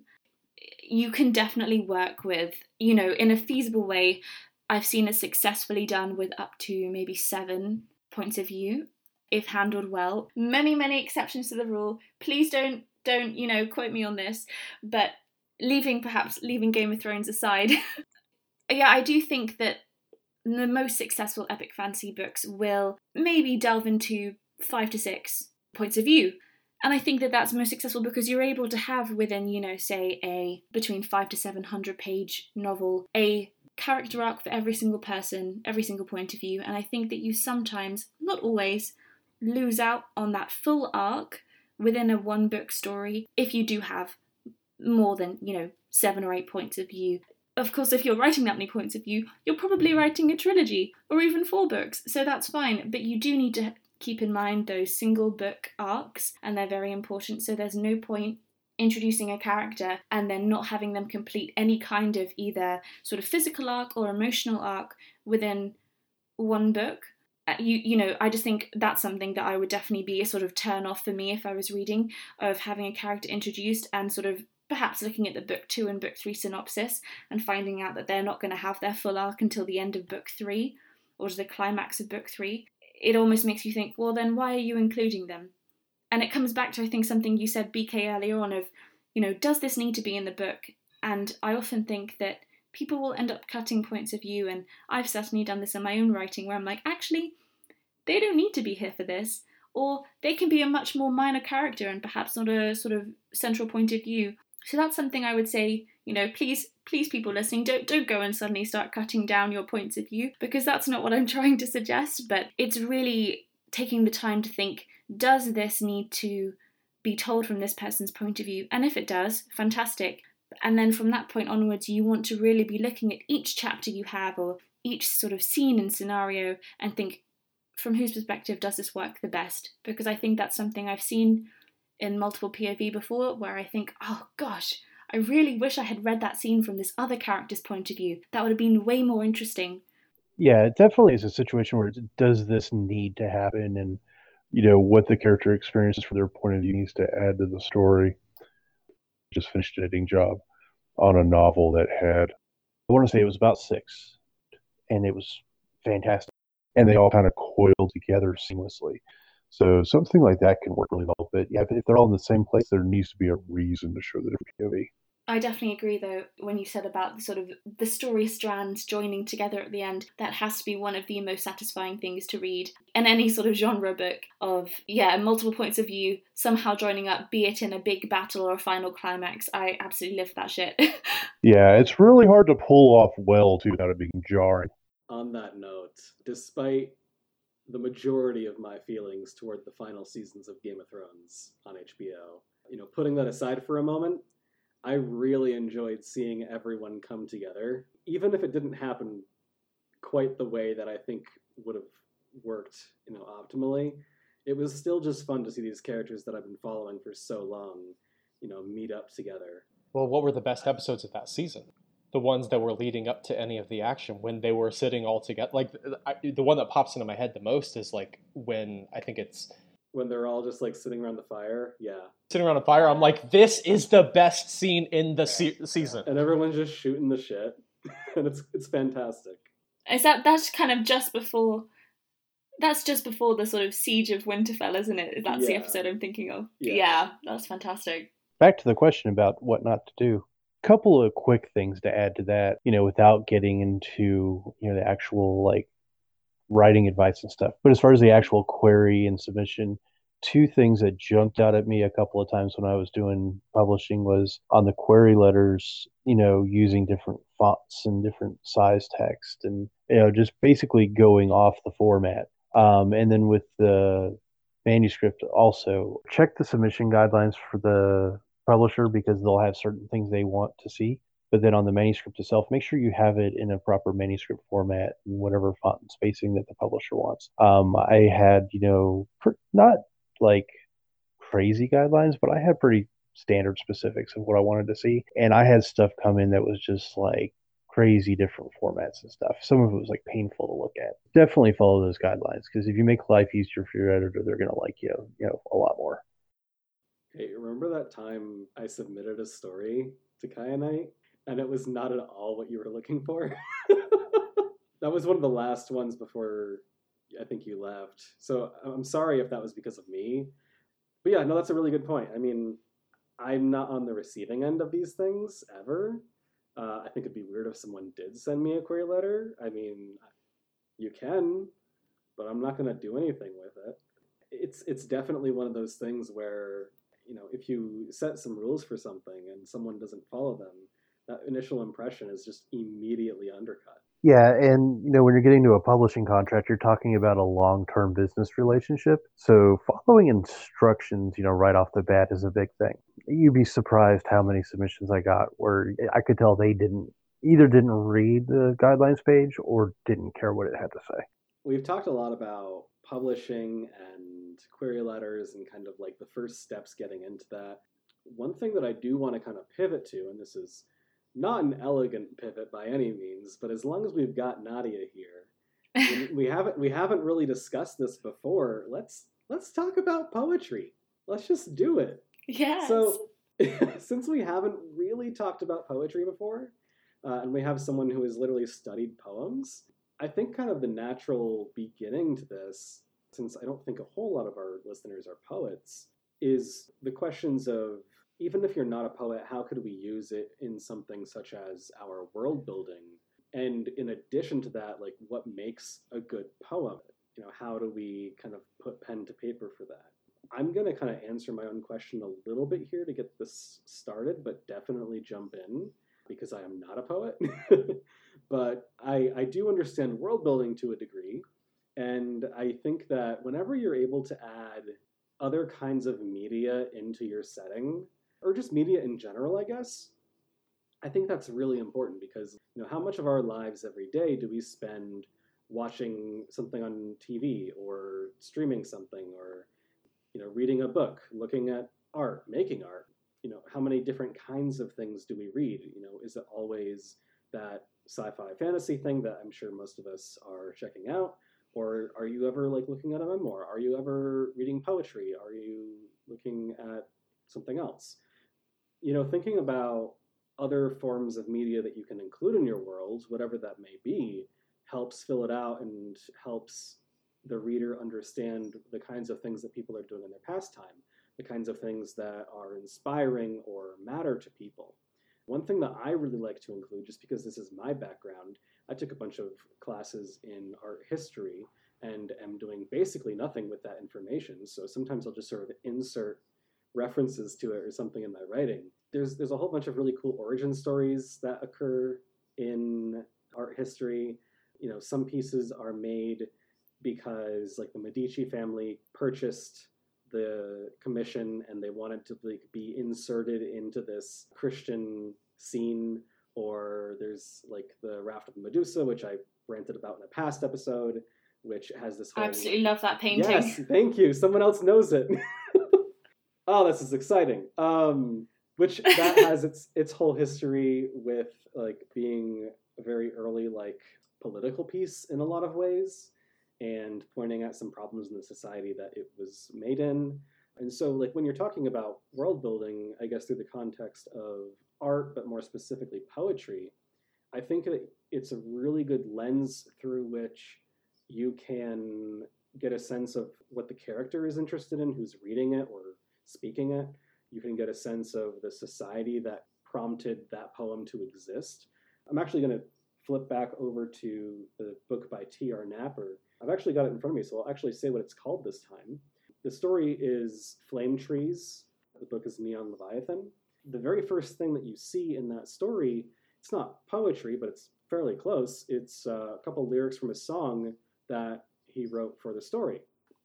You can definitely work with, you know, in a feasible way. I've seen it successfully done with up to maybe seven points of view, if handled well. Many, many exceptions to the rule. Please don't, don't, you know, quote me on this. But leaving, perhaps, leaving Game of Thrones aside, yeah, I do think that the most successful epic fantasy books will maybe delve into five to six points of view. And I think that that's most successful because you're able to have within, you know, say a between five to seven hundred page novel, a character arc for every single person, every single point of view. And I think that you sometimes, not always, lose out on that full arc within a one book story if you do have more than, you know, seven or eight points of view. Of course, if you're writing that many points of view, you're probably writing a trilogy or even four books, so that's fine. But you do need to keep in mind those single book arcs, and they're very important. So there's no point introducing a character and then not having them complete any kind of either sort of physical arc or emotional arc within one book. Uh, you you know, I just think that's something that I would definitely be a sort of turn off for me if I was reading, of having a character introduced and sort of perhaps looking at the book two and book three synopsis and finding out that they're not going to have their full arc until the end of book three or the climax of book three. It almost makes you think, well, then why are you including them? And it comes back to, I think, something you said, B K, earlier on of, you know, does this need to be in the book? And I often think that people will end up cutting points of view, and I've certainly done this in my own writing where I'm like, actually, they don't need to be here for this, or they can be a much more minor character and perhaps not a sort of central point of view. So that's something I would say, you know, please, please people listening, don't don't go and suddenly start cutting down your points of view, because that's not what I'm trying to suggest, but it's really taking the time to think, does this need to be told from this person's point of view? And if it does, fantastic. And then from that point onwards, you want to really be looking at each chapter you have or each sort of scene and scenario and think, from whose perspective does this work the best? Because I think that's something I've seen in multiple P O V before, where I think, oh gosh, I really wish I had read that scene from this other character's point of view. That would have been way more interesting. Yeah, it definitely is a situation where it, does this need to happen, and you know what the character experiences from their point of view needs to add to the story. Just finished an editing job on a novel that had, I want to say it was about six, and it was fantastic, and they all kind of coiled together seamlessly. So something like that can work really well. But yeah, if they're all in the same place, there needs to be a reason to show the different P O V. I definitely agree, though, when you said about the sort of the story strands joining together at the end. That has to be one of the most satisfying things to read in any sort of genre book of, yeah, multiple points of view somehow joining up, be it in a big battle or a final climax. I absolutely live for that shit. Yeah, it's really hard to pull off well, too, without it being jarring. On that note, despite the majority of my feelings toward the final seasons of Game of Thrones on H B O. You know, putting that aside for a moment, I really enjoyed seeing everyone come together, even if it didn't happen quite the way that I think would have worked, you know, optimally. It was still just fun to see these characters that I've been following for so long, you know, meet up together. Well, what were the best episodes of that season? The ones that were leading up to any of the action, when they were sitting all together. Like, I, the one that pops into my head the most is like when I think it's when they're all just like sitting around the fire. Yeah, sitting around a fire. I'm like, this is the best scene in the se- season, and everyone's just shooting the shit, and it's it's fantastic. Is that that's kind of just before? That's just before the sort of siege of Winterfell, isn't it? That's Yeah. the episode I'm thinking of. Yeah. Yeah, that's fantastic. Back to the question about what not to do. Couple of quick things to add to that, you know, without getting into, you know, the actual like writing advice and stuff. But as far as the actual query and submission, two things that jumped out at me a couple of times when I was doing publishing was on the query letters, you know, using different fonts and different size text and, you know, just basically going off the format. Um, and then with the manuscript also, check the submission guidelines for the publisher because they'll have certain things they want to see. But then on the manuscript itself, make sure you have it in a proper manuscript format and whatever font and spacing that the publisher wants. Um, I had, you know, per, not like crazy guidelines, but I had pretty standard specifics of what I wanted to see. And I had stuff come in that was just like crazy different formats and stuff. Some of it was like painful to look at. Definitely follow those guidelines because if you make life easier for your editor, they're going to like you, you know, a lot more. Hey, remember that time I submitted a story to Kyanite and it was not at all what you were looking for? That was one of the last ones before I think you left. So I'm sorry if that was because of me. But yeah, no, that's a really good point. I mean, I'm not on the receiving end of these things ever. Uh, I think it'd be weird if someone did send me a query letter. I mean, you can, but I'm not going to do anything with it. It's it's definitely one of those things where, you know, if you set some rules for something and someone doesn't follow them, that initial impression is just immediately undercut. Yeah, and you know, when you're getting to a publishing contract, you're talking about a long-term business relationship. So following instructions, you know, right off the bat is a big thing. You'd be surprised how many submissions I got where I could tell they didn't either didn't read the guidelines page or didn't care what it had to say. We've talked a lot about publishing and query letters and kind of like the first steps getting into that. One thing that I do want to kind of pivot to, and this is not an elegant pivot by any means, but as long as we've got Nadia here, we haven't we haven't really discussed this before. Let's let's talk about poetry. Let's just do it. Yes. So since we haven't really talked about poetry before, uh, and we have someone who has literally studied poems, I think kind of the natural beginning to this, since I don't think a whole lot of our listeners are poets, is the questions of, even if you're not a poet, how could we use it in something such as our world building? And in addition to that, like what makes a good poem? You know, how do we kind of put pen to paper for that? I'm going to kind of answer my own question a little bit here to get this started, but definitely jump in because I am not a poet. But I, I do understand world building to a degree. And I think that whenever you're able to add other kinds of media into your setting, or just media in general, I guess, I think that's really important because, you know, how much of our lives every day do we spend watching something on T V or streaming something or, you know, reading a book, looking at art, making art? You know, how many different kinds of things do we read? You know, is it always that sci-fi fantasy thing that I'm sure most of us are checking out? Or are you ever like looking at a memoir? Are you ever reading poetry? Are you looking at something else? You know, thinking about other forms of media that you can include in your world, whatever that may be, helps fill it out and helps the reader understand the kinds of things that people are doing in their pastime, the kinds of things that are inspiring or matter to people. One thing that I really like to include, just because this is my background, I took a bunch of classes in art history and am doing basically nothing with that information. So sometimes I'll just sort of insert references to it or something in my writing. There's there's a whole bunch of really cool origin stories that occur in art history. You know, some pieces are made because like the Medici family purchased the commission and they wanted to like be inserted into this Christian scene. Or there's like the Raft of Medusa, which I ranted about in a past episode, which has this whole... I absolutely love that painting. Yes, thank you. Someone else knows it. Oh, this is exciting. Um, which that has its its whole history with like being a very early like political piece in a lot of ways, and pointing at some problems in the society that it was made in. And so like when you're talking about world building, I guess through the context of art, but more specifically poetry, I think that it's a really good lens through which you can get a sense of what the character is interested in, who's reading it or speaking it. You can get a sense of the society that prompted that poem to exist. I'm actually going to flip back over to the book by T R Napper. I've actually got it in front of me, so I'll actually say what it's called this time. The story is Flame Trees. The book is Neon Leviathan. The very first thing that you see in that story, it's not poetry, but it's fairly close. It's uh, a couple lyrics from a song that he wrote for the story.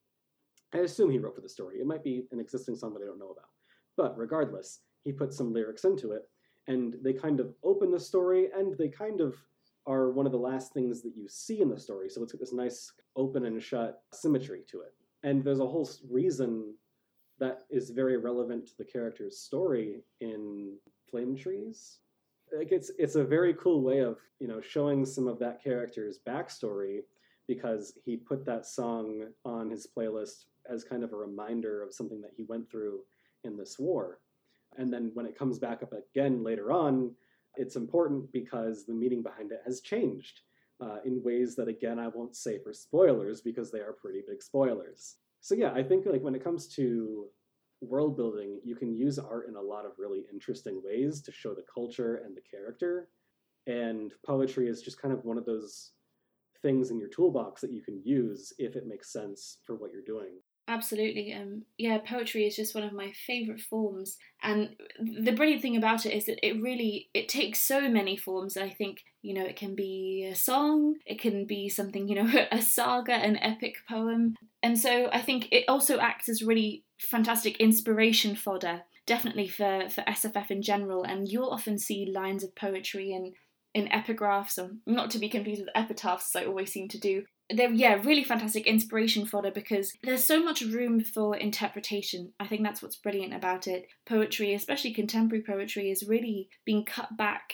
I assume he wrote for the story. It might be an existing song that I don't know about. But regardless, he put some lyrics into it, and they kind of open the story, and they kind of are one of the last things that you see in the story. So it's got this nice open and shut symmetry to it. And there's a whole reason that is very relevant to the character's story in Flame Trees. Like it's it's a very cool way of, you know, showing some of that character's backstory, because he put that song on his playlist as kind of a reminder of something that he went through in this war. And then when it comes back up again later on, it's important because the meaning behind it has changed uh, in ways that, again, I won't say for spoilers because they are pretty big spoilers. So yeah, I think like when it comes to world building, you can use art in a lot of really interesting ways to show the culture and the character. And poetry is just kind of one of those things in your toolbox that you can use if it makes sense for what you're doing. Absolutely. Um, yeah, poetry is just one of my favourite forms. And the brilliant thing about it is that it really, it takes so many forms. I think, you know, it can be a song, it can be something, you know, a saga, an epic poem. And so I think it also acts as really fantastic inspiration fodder, definitely for, for S F F in general. And you'll often see lines of poetry in, in epigraphs, or not to be confused with epitaphs, as I always seem to do. They're, yeah, really fantastic inspiration fodder because there's so much room for interpretation. I think that's what's brilliant about it. Poetry, especially contemporary poetry, is really being cut back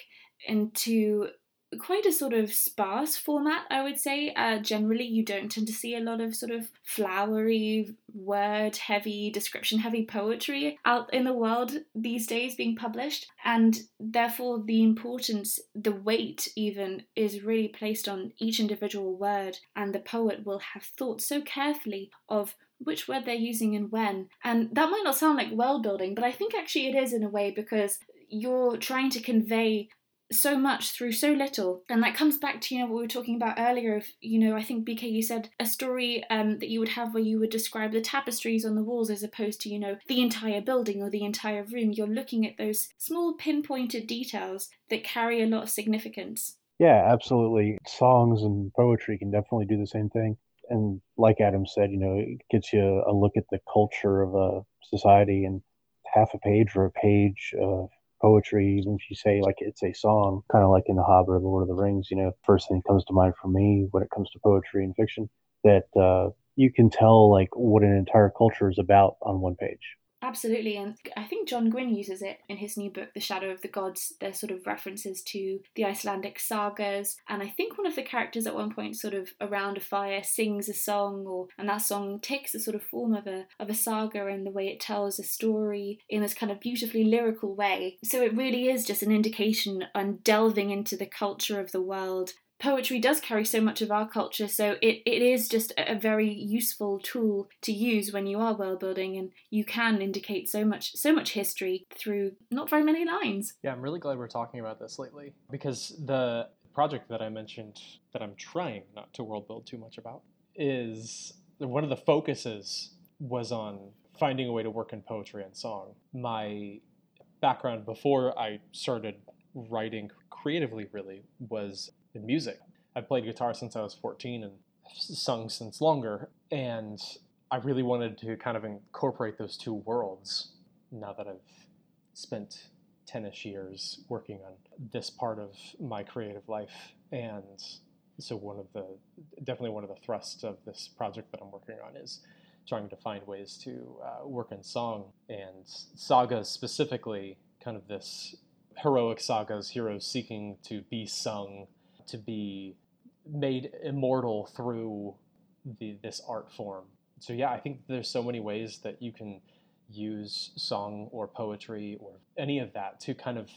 into quite a sort of sparse format, I would say. Uh, generally, you don't tend to see a lot of sort of flowery, word-heavy, description-heavy poetry out in the world these days being published, and therefore the importance, the weight even, is really placed on each individual word, and the poet will have thought so carefully of which word they're using and when. And that might not sound like world building, but I think actually it is in a way, because you're trying to convey so much through so little. And that comes back to, you know, what we were talking about earlier of, you know, I think B K, you said a story um, that you would have where you would describe the tapestries on the walls as opposed to, you know, the entire building or the entire room. You're looking at those small pinpointed details that carry a lot of significance. Yeah, absolutely. Songs and poetry can definitely do the same thing. And like Adam said, you know, it gets you a look at the culture of a society, and half a page or a page of poetry, even if you say like it's a song, kind of like in The Hobbit or The Lord of the Rings, you know, first thing that comes to mind for me when it comes to poetry and fiction, that uh, you can tell like what an entire culture is about on one page. Absolutely, and I think John Gwynne uses it in his new book, The Shadow of the Gods. There's sort of references to the Icelandic sagas, and I think one of the characters at one point sort of around a fire sings a song, or and that song takes the sort of form of a of a saga in the way it tells a story in this kind of beautifully lyrical way. So it really is just an indication on delving into the culture of the world. Poetry does carry so much of our culture, so it, it is just a very useful tool to use when you are world building, and you can indicate so much so much history through not very many lines. Yeah, I'm really glad we're talking about this lately, because the project that I mentioned that I'm trying not to world build too much about is one of the focuses was on finding a way to work in poetry and song. My background before I started writing creatively really was in music. I've played guitar since I was fourteen, and sung since longer. And I really wanted to kind of incorporate those two worlds now that I've spent ten-ish years working on this part of my creative life. And so one of the, definitely one of the thrusts of this project that I'm working on is trying to find ways to uh, work in song, and sagas specifically, kind of this heroic sagas, heroes seeking to be sung, to be made immortal through the this art form. So yeah, I think there's so many ways that you can use song or poetry or any of that to kind of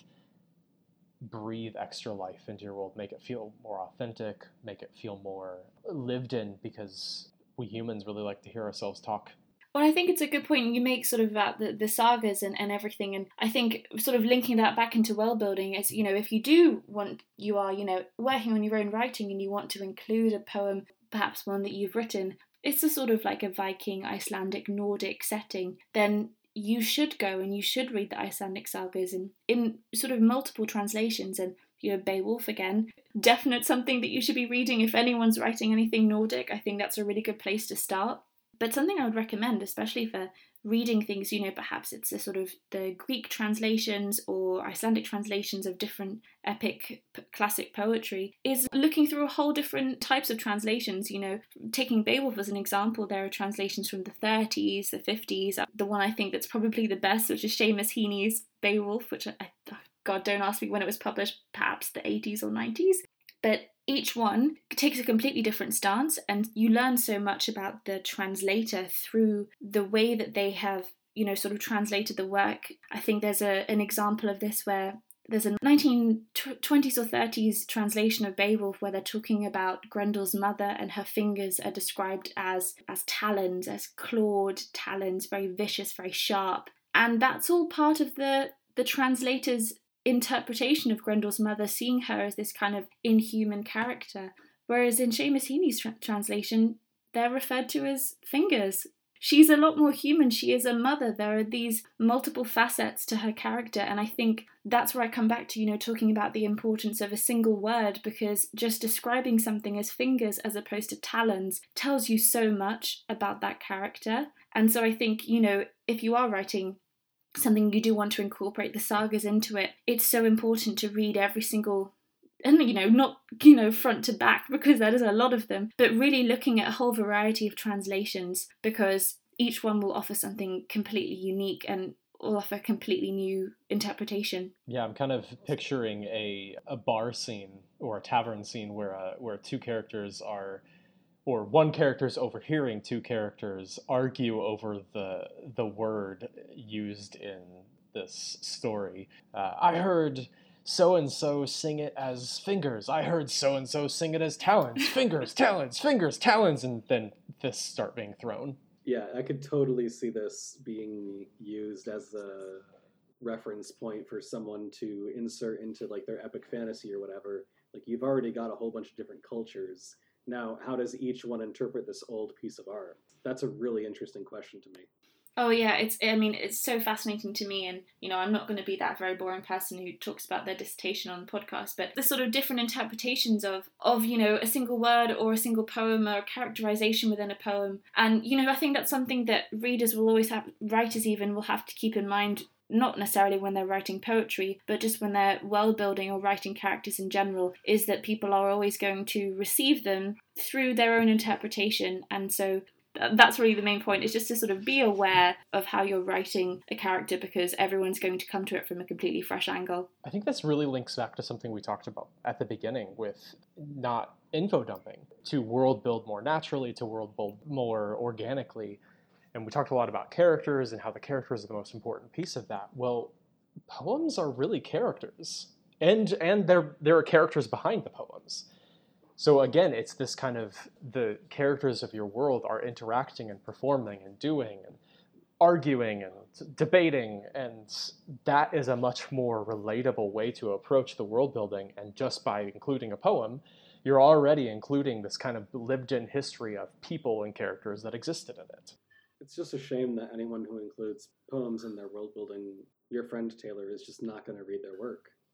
breathe extra life into your world, make it feel more authentic, make it feel more lived in, because we humans really like to hear ourselves talk. Well, I think it's a good point you make sort of about the, the sagas and, and everything. And I think sort of linking that back into world building is, you know, if you do want, you are, you know, working on your own writing and you want to include a poem, perhaps one that you've written, it's a sort of like a Viking, Icelandic, Nordic setting, then you should go and you should read the Icelandic sagas in, in sort of multiple translations. And, you know, Beowulf again, definite something that you should be reading if anyone's writing anything Nordic. I think that's a really good place to start. But something I would recommend, especially for reading things, you know, perhaps it's a sort of the Greek translations or Icelandic translations of different epic p- classic poetry, is looking through a whole different types of translations. You know, taking Beowulf as an example, there are translations from the thirties, the fifties. The one I think that's probably the best, which is Seamus Heaney's Beowulf, which I, I God, don't ask me when it was published, perhaps the eighties or nineties. But each one takes a completely different stance, and you learn so much about the translator through the way that they have, you know, sort of translated the work. I think there's a an example of this where there's a nineteen twenties or thirties translation of Beowulf where they're talking about Grendel's mother, and her fingers are described as as talons, as clawed talons, very vicious, very sharp. And that's all part of the the translator's interpretation of Grendel's mother, seeing her as this kind of inhuman character. Whereas in Seamus Heaney's tra- translation, they're referred to as fingers. She's a lot more human. She is a mother. There are these multiple facets to her character. And I think that's where I come back to, you know, talking about the importance of a single word, because just describing something as fingers as opposed to talons tells you so much about that character. And so I think, you know, if you are writing something you do want to incorporate the sagas into it, it's so important to read every single, and you know, not, you know, front to back, because that is a lot of them, but really looking at a whole variety of translations, because each one will offer something completely unique and will offer a completely new interpretation. Yeah, I'm kind of picturing a, a bar scene or a tavern scene where uh, where two characters are, or one character is overhearing two characters argue over the the word used in this story. Uh, I heard so-and-so sing it as fingers. I heard so-and-so sing it as talons. Fingers, talons, fingers, talons, and then fists start being thrown. Yeah, I could totally see this being used as a reference point for someone to insert into like their epic fantasy or whatever. Like, you've already got a whole bunch of different cultures. Now, how does each one interpret this old piece of art? That's a really interesting question to me. Oh yeah, it's, I mean, it's so fascinating to me, and, you know, I'm not going to be that very boring person who talks about their dissertation on the podcast, but the sort of different interpretations of, of, you know, a single word or a single poem or a characterization within a poem. And, you know, I think that's something that readers will always have, writers even, will have to keep in mind, not necessarily when they're writing poetry, but just when they're world building or writing characters in general, is that people are always going to receive them through their own interpretation. And so that's really the main point, is just to sort of be aware of how you're writing a character, because everyone's going to come to it from a completely fresh angle. I think this really links back to something we talked about at the beginning with not info dumping, to world build more naturally, to world build more organically. And we talked a lot about characters and how the characters are the most important piece of that. Well, poems are really characters. And and there there are characters behind the poems. So again, it's this kind of, the characters of your world are interacting and performing and doing and arguing and debating. And that is a much more relatable way to approach the world building. And just by including a poem, you're already including this kind of lived in history of people and characters that existed in it. It's just a shame that anyone who includes poems in their world building, your friend Taylor, is just not going to read their work.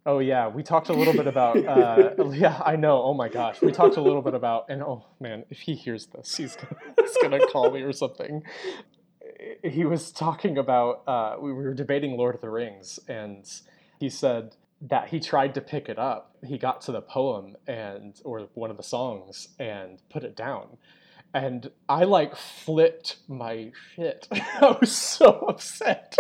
Oh yeah, we talked a little bit about. Uh, yeah, I know. Oh my gosh, we talked a little bit about. And oh man, if he hears this, he's gonna, he's gonna call me or something. He was talking about. Uh, we were debating Lord of the Rings, and he said that he tried to pick it up. He got to the poem and or one of the songs and put it down, and I like flipped my shit. I was so upset.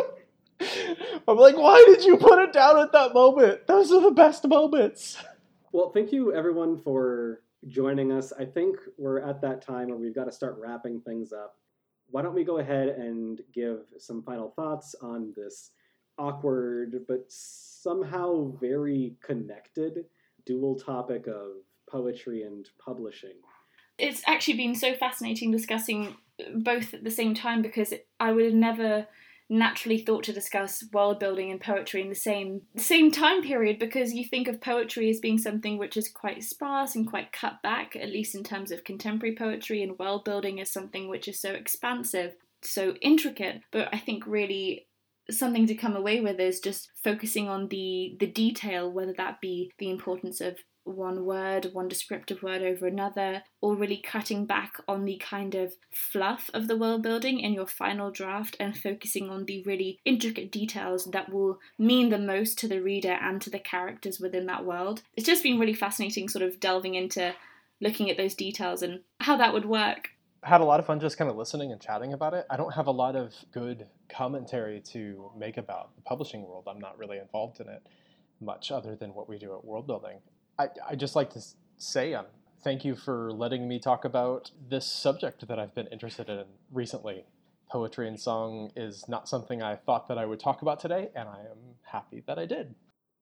I'm like, why did you put it down at that moment? Those are the best moments. Well, thank you everyone for joining us. I think we're at that time where we've got to start wrapping things up. Why don't we go ahead and give some final thoughts on this awkward but somehow very connected dual topic of poetry and publishing? It's actually been so fascinating discussing both at the same time, because I would have never naturally thought to discuss world building and poetry in the same same time period, because you think of poetry as being something which is quite sparse and quite cut back, at least in terms of contemporary poetry, and world building is something which is so expansive, so intricate. But I think really something to come away with is just focusing on the the detail, whether that be the importance of one word, one descriptive word over another, or really cutting back on the kind of fluff of the world building in your final draft and focusing on the really intricate details that will mean the most to the reader and to the characters within that world. It's just been really fascinating sort of delving into looking at those details and how that would work. I had a lot of fun just kind of listening and chatting about it. I don't have a lot of good commentary to make about the publishing world. I'm not really involved in it much other than what we do at World Building. I, I just like to say um, thank you for letting me talk about this subject that I've been interested in recently. Poetry and song is not something I thought that I would talk about today, and I am happy that I did.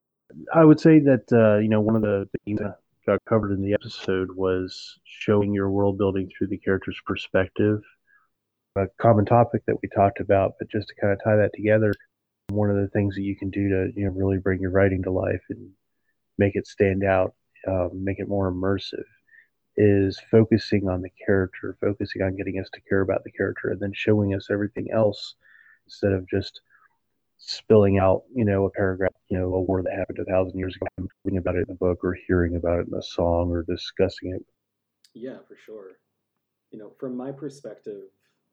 I would say that, uh, you know, one of the things that got covered in the episode was showing your world building through the character's perspective. A common topic that we talked about, but just to kind of tie that together, one of the things that you can do to, you know, really bring your writing to life and make it stand out, um, make it more immersive, is focusing on the character, focusing on getting us to care about the character, and then showing us everything else instead of just spilling out, you know, a paragraph, you know, a war that happened a thousand years ago, and reading about it in a book or hearing about it in a song or discussing it. Yeah, for sure. You know, from my perspective,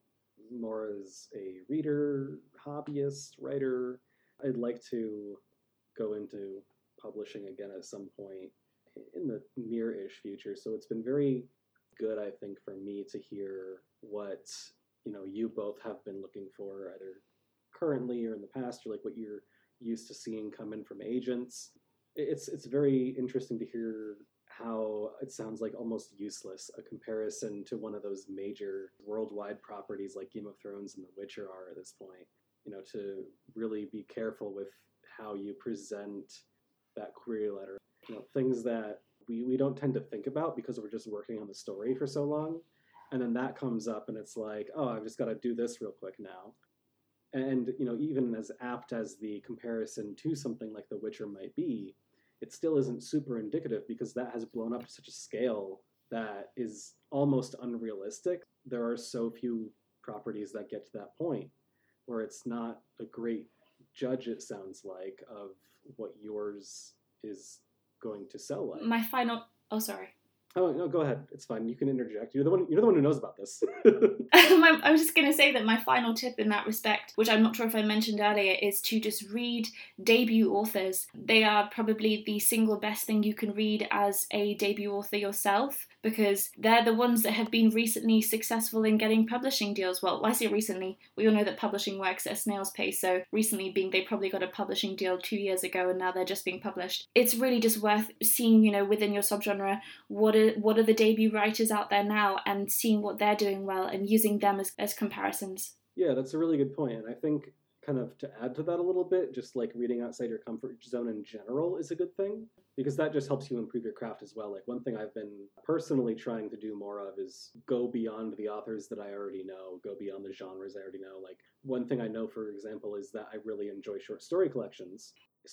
more as a reader, hobbyist, writer, I'd like to go into publishing again at some point in the near-ish future. So it's been very good, I think, for me to hear what, you know, you both have been looking for, either currently or in the past, or like what you're used to seeing come in from agents. It's it's very interesting to hear how it sounds like almost useless a comparison to one of those major worldwide properties like Game of Thrones and The Witcher are at this point. You know, to really be careful with how you present that query letter. You know, things that we, we don't tend to think about because we're just working on the story for so long. And then that comes up and it's like, oh, I've just got to do this real quick now. And, you know, even as apt as the comparison to something like The Witcher might be, it still isn't super indicative because that has blown up to such a scale that is almost unrealistic. There are so few properties that get to that point where it's not a great judge, it sounds like, of what yours is going to sell like. My final... Oh, sorry. Oh, no, go ahead. It's fine. You can interject. You're the one, you're the one who knows about this. my, I was just going to say that my final tip in that respect, which I'm not sure if I mentioned earlier, is to just read debut authors. They are probably the single best thing you can read as a debut author yourself, because they're the ones that have been recently successful in getting publishing deals. Well, I say recently. We all know that publishing works at a snail's pace, so recently being they probably got a publishing deal two years ago and now they're just being published. It's really just worth seeing, you know, within your subgenre, what are, what are the debut writers out there now, and seeing what they're doing well and using them as, as comparisons. Yeah, that's a really good point. And I think kind of to add to that a little bit, just like reading outside your comfort zone in general is a good thing, because that just helps you improve your craft as well. Like one thing I've been personally trying to do more of is go beyond the authors that I already know, go beyond the genres I already know. Like one thing I know, for example, is that I really enjoy short story collections.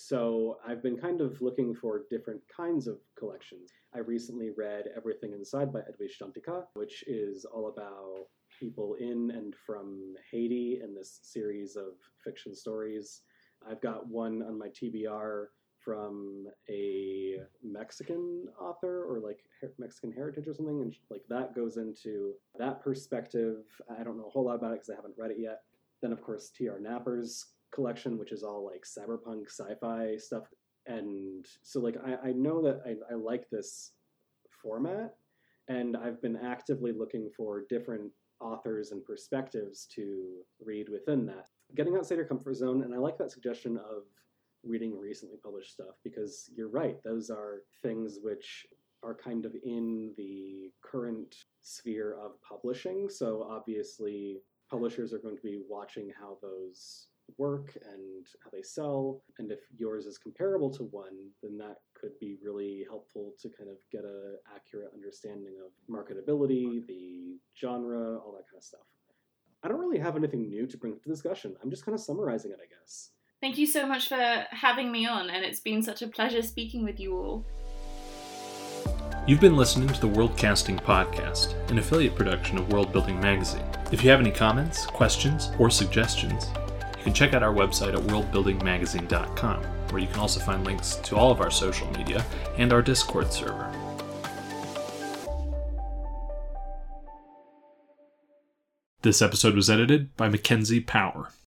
So I've been kind of looking for different kinds of collections. I recently read Everything Inside by Edwige Danticat, which is all about people in and from Haiti in this series of fiction stories. I've got one on my T B R from a Mexican author or like Mexican heritage or something, and like that goes into that perspective. I don't know a whole lot about it because I haven't read it yet. Then of course T R Napper's collection, which is all like cyberpunk sci-fi stuff, and so like I, I know that I, I like this format, and I've been actively looking for different authors and perspectives to read within that, getting outside your comfort zone. And I like that suggestion of reading recently published stuff, because you're right, those are things which are kind of in the current sphere of publishing. So obviously publishers are going to be watching how those work and how they sell, and if yours is comparable to one, then that could be really helpful to kind of get a accurate understanding of marketability, the genre, all that kind of stuff. I don't really have anything new to bring to the discussion. I'm just kind of summarizing it, I guess. Thank you so much for having me on, and it's been such a pleasure speaking with you all. You've been listening to the Worldcasting Podcast, an affiliate production of World Building Magazine. If you have any comments, questions, or suggestions, you can check out our website at world building magazine dot com, where you can also find links to all of our social media and our Discord server. This episode was edited by Mackenzie Power.